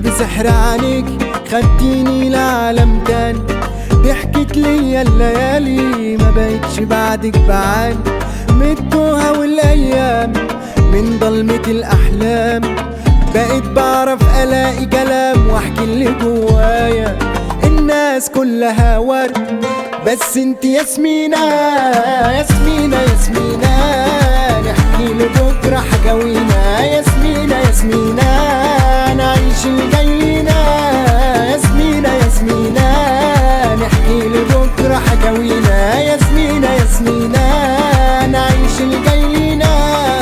بسحر عينيك خدتيني لعالم تاني، ضحكت ليا الليالي ما بقتش بعدك بعاني، من التوهة والايام من ضلمة الاحلام، بقيت بعرف الاقي كلام واحكي اللي جوايا. الناس كلها ورد بس انت ياسمينة ياسمينة ياسمينة، نحكي لبكرة حكاوينا ياسمينة ياسمينة، نعيش الجاي لينا ياسمينة ياسمينة، نحكي لبكرة حكاوينا ياسمينة ياسمينة، نعيش الجاي لينا.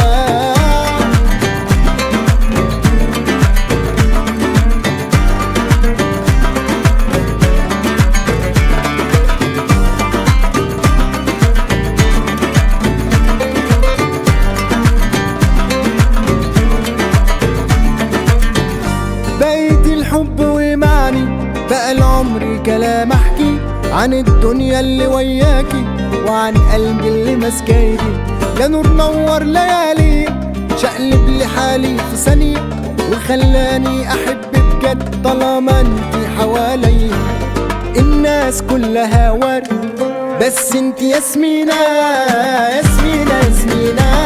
بقيت الحب ومعني بقى العمر كلام احكي عن الدنيا اللي وياكي وعن قلبي اللي ماسكايدي، يا نور نور ليالي شقلب لحالي في ثانية وخلاني احب بجد طالما انتي حواليا. الناس كلها ورد بس انتي ياسمينة ياسمينة ياسمينة،